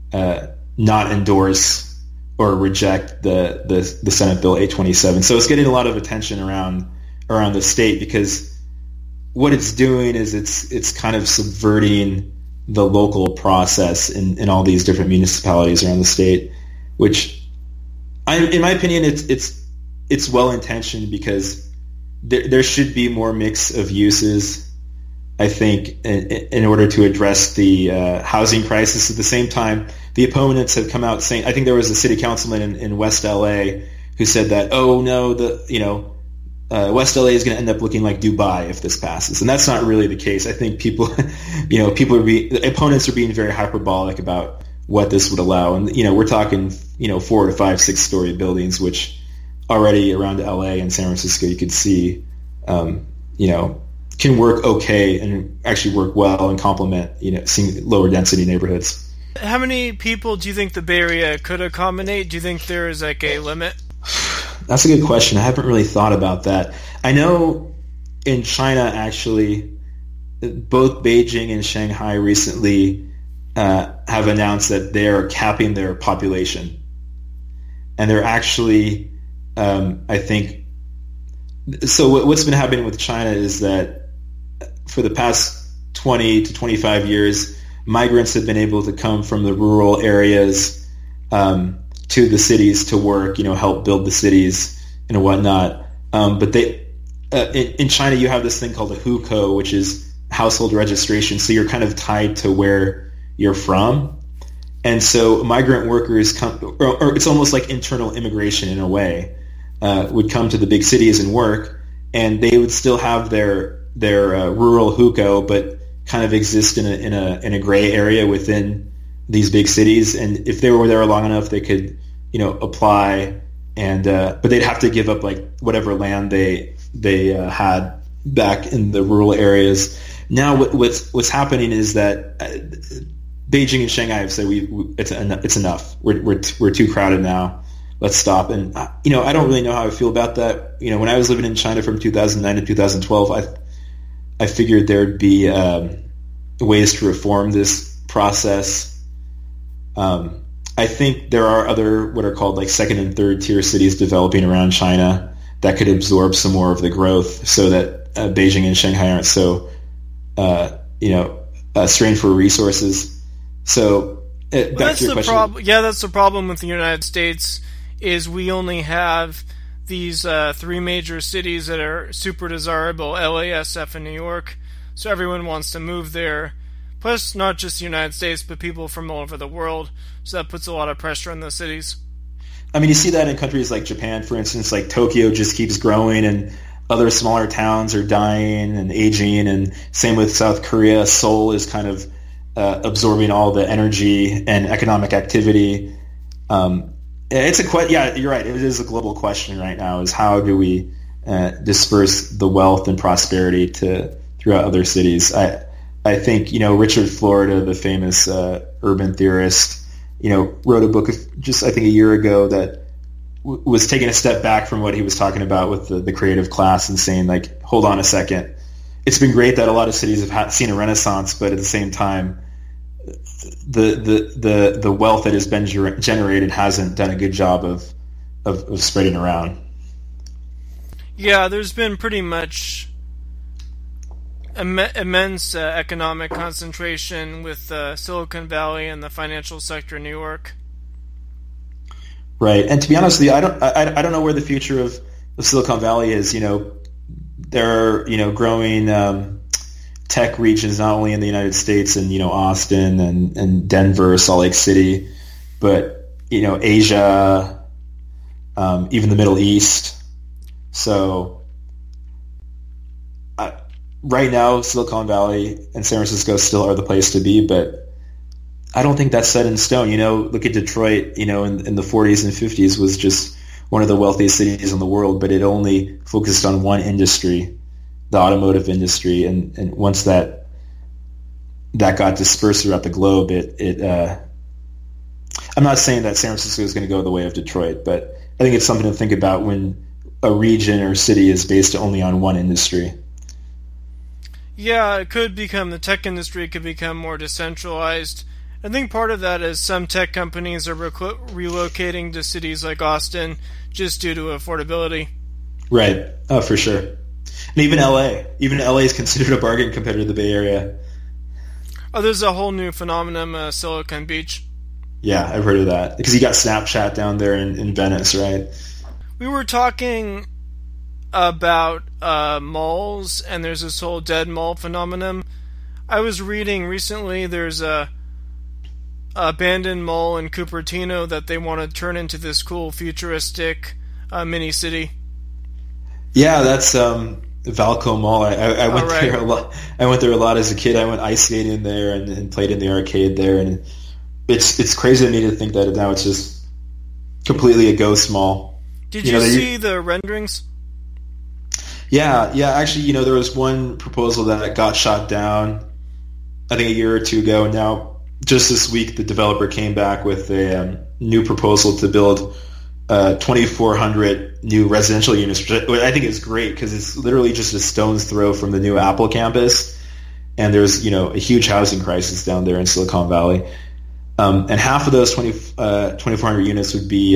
not endorse or reject the Senate Bill 827. So it's getting a lot of attention around the state because what it's doing is it's kind of subverting the local process in all these different municipalities around the state, which in my opinion, it's well-intentioned because there should be more mix of uses, I think, in order to address the housing crisis. At the same time, the opponents have come out saying, I think there was a city councilman in West LA who said that, oh no, West LA is going to end up looking like Dubai if this passes, and that's not really the case. I think the opponents are being very hyperbolic about what this would allow, and we're talking 4 to 5, 6 story buildings, which already around LA and San Francisco you could see, can work okay and actually work well and complement seeing lower density neighborhoods. How many people do you think the Bay Area could accommodate? Do you think there is like a limit? That's a good question. I haven't really thought about that. I know in China, actually, both Beijing and Shanghai recently have announced that they are capping their population. And they're actually, I think, so what's been happening with China is that for the past 20 to 25 years, migrants have been able to come from the rural areas to the cities to work, help build the cities and whatnot. But in China, you have this thing called a hukou, which is household registration. So you're kind of tied to where you're from. And so migrant workers come, or it's almost like internal immigration in a way, would come to the big cities and work, and they would still have their rural hukou, but kind of exist in a gray area within these big cities. And if they were there long enough, they could apply, and but they'd have to give up like whatever land they had back in the rural areas. Now what's happening is that Beijing and Shanghai have said it's enough. We're too crowded now. Let's stop. And I don't really know how I feel about that. When I was living in China from 2009 to 2012, I figured there'd be ways to reform this process. I think there are other what are called like second and third tier cities developing around China that could absorb some more of the growth, so that Beijing and Shanghai aren't so strained for resources. So back to your question. That's the problem with the United States is we only have these 3 major cities that are super desirable, LA, SF, and New York. So everyone wants to move there. Plus, not just the United States, but people from all over the world. So that puts a lot of pressure on those cities. I mean, you see that in countries like Japan, for instance. Like Tokyo just keeps growing, and other smaller towns are dying and aging. And same with South Korea. Seoul is kind of absorbing all the energy and economic activity. Yeah, you're right. It is a global question right now: is how do we disperse the wealth and prosperity throughout other cities? I think Richard Florida, the famous urban theorist, wrote a book just, I think, a year ago that was taking a step back from what he was talking about with the creative class and saying, like, hold on a second. It's been great that a lot of cities have seen a renaissance, but at the same time, the wealth that has been generated hasn't done a good job of spreading around. Yeah, there's been pretty much immense economic concentration with Silicon Valley and the financial sector in New York. Right, and to be honest with you, I don't know where the future of Silicon Valley is. There are growing tech regions not only in the United States and Austin and Denver, Salt Lake City, but Asia, even the Middle East. So right now, Silicon Valley and San Francisco still are the place to be, but I don't think that's set in stone. Look at Detroit, in the 40s and 50s was just one of the wealthiest cities in the world, but it only focused on one industry, the automotive industry. And once that got dispersed throughout the globe, I'm not saying that San Francisco is going to go the way of Detroit, but I think it's something to think about when a region or city is based only on one industry. Yeah, the tech industry could become more decentralized. I think part of that is some tech companies are relocating to cities like Austin just due to affordability. Right. Oh, for sure. And even LA. Even LA is considered a bargain compared to the Bay Area. Oh, there's a whole new phenomenon, Silicon Beach. Yeah, I've heard of that. Because you got Snapchat down there in Venice, right? We were talking about malls, and there's this whole dead mall phenomenon. I was reading recently there's a abandoned mall in Cupertino that they want to turn into this cool futuristic mini city. Yeah, that's Valco Mall. I went there a lot. I went there a lot as a kid. I went ice skating there and played in the arcade there, and it's crazy to me to think that now it's just completely a ghost mall. Did you see the renderings? Yeah. Actually, there was one proposal that got shot down, I think a year or two ago, and now just this week the developer came back with a new proposal to build 2,400 new residential units, which I think is great because it's literally just a stone's throw from the new Apple campus, and there's a huge housing crisis down there in Silicon Valley, and half of those 2,400 units would be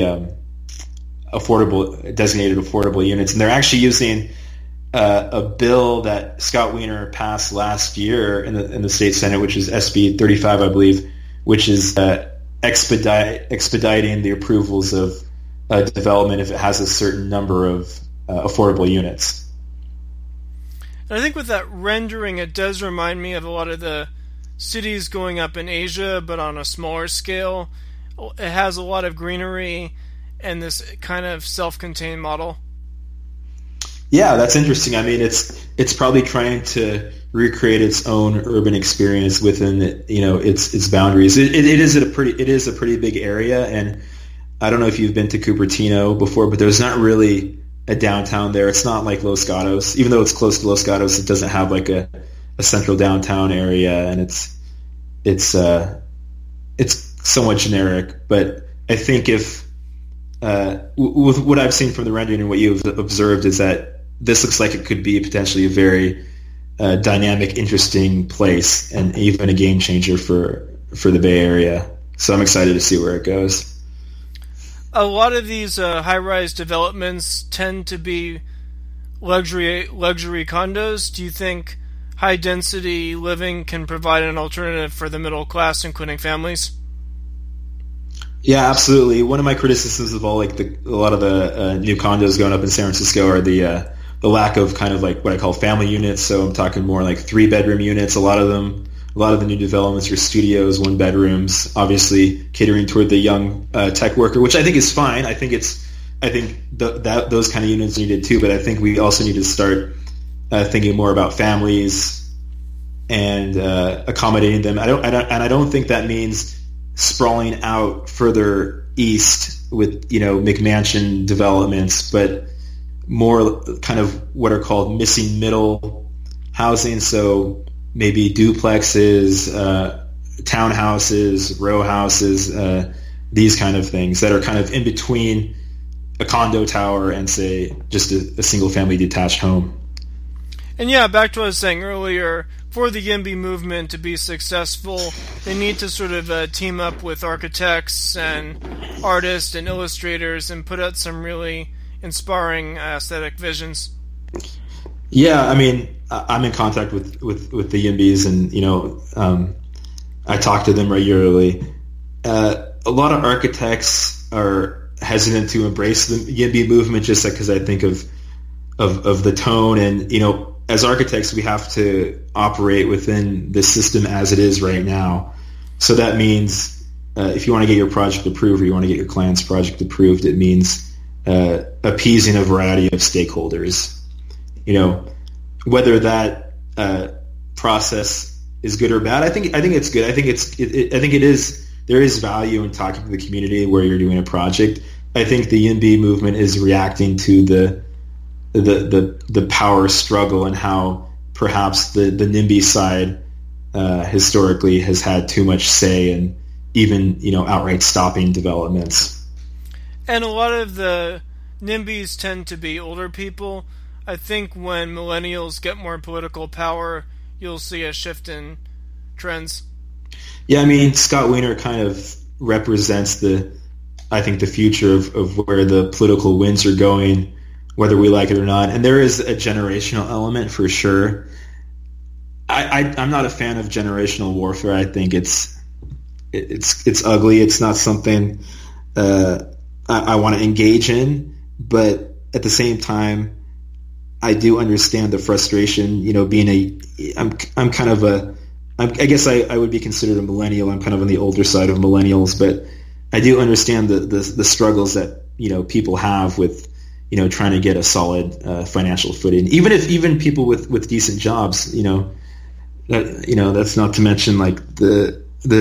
designated affordable units, and they're actually using a bill that Scott Wiener passed last year in the state Senate, which is SB 35, I believe, which is expediting the approvals of development if it has a certain number of affordable units. And I think with that rendering, it does remind me of a lot of the cities going up in Asia, but on a smaller scale. It has a lot of greenery and this kind of self-contained model. Yeah, that's interesting. I mean, it's probably trying to recreate its own urban experience within its boundaries. It is a pretty big area, and I don't know if you've been to Cupertino before, but there's not really a downtown there. It's not like Los Gatos. Even though it's close to Los Gatos, it doesn't have like a central downtown area, and it's somewhat generic. But I think if with what I've seen from the rendering and what you've observed is that this looks like it could be potentially a very dynamic, interesting place, and even a game changer for the Bay Area. So I'm excited to see where it goes. A lot of these high-rise developments tend to be luxury condos. Do you think high-density living can provide an alternative for the middle class, including families? Yeah, absolutely. One of my criticisms of all a lot of the new condos going up in San Francisco are the lack of kind of like what I call family units. So I'm talking more like 3-bedroom units. A lot of the new developments are studios, 1-bedrooms, obviously catering toward the young tech worker, which I think is fine. I think that those kind of units are needed too. But I think we also need to start thinking more about families and accommodating them. I don't think that means sprawling out further east with McMansion developments, but more kind of what are called missing middle housing. So maybe duplexes, townhouses, row houses, these kind of things that are kind of in between a condo tower and, say, just a single-family detached home. And yeah, back to what I was saying earlier, for the YIMBY movement to be successful, they need to sort of team up with architects and artists and illustrators and put out some really inspiring aesthetic visions. Yeah, I mean, I'm in contact with the YIMBYs, and I talk to them regularly. A lot of architects are hesitant to embrace the YIMBY movement just because I think of the tone, and as architects we have to operate within the system as it is right now. So that means if you want to get your project approved or you want to get your client's project approved, it means appeasing a variety of stakeholders. Whether that process is good or bad, I think it's good. I think it is. There is value in talking to the community where you're doing a project. I think the YIMBY movement is reacting to the power struggle and how perhaps the NIMBY side historically has had too much say and even outright stopping developments. And a lot of the NIMBYs tend to be older people. I think when millennials get more political power, you'll see a shift in trends. Yeah, I mean, Scott Wiener kind of represents the future of where the political winds are going, whether we like it or not. And there is a generational element for sure. I'm not a fan of generational warfare. I think it's ugly. It's not something I want to engage in. But at the same time, I do understand the frustration. I'm kind of I guess I would be considered a millennial. I'm kind of on the older side of millennials, but I do understand the struggles that people have with trying to get a solid financial footing. Even people with decent jobs, that's not to mention like the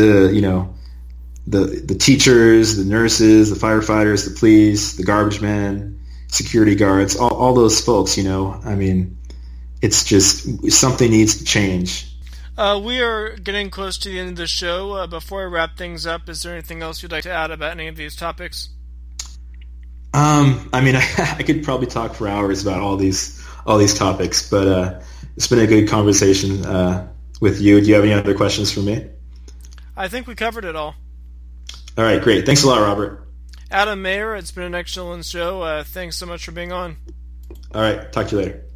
teachers, the nurses, the firefighters, the police, the garbage men, security guards, all those folks. I mean, it's just something needs to change. We are getting close to the end of the show. Before I wrap things up, is there anything else you'd like to add about any of these topics? I mean, I could probably talk for hours about all these topics, but it's been a good conversation with you. Do you have any other questions for me? I think we covered it all. All right, great. Thanks a lot, Robert. Adam Mayer, it's been an excellent show. Thanks so much for being on. All right, talk to you later.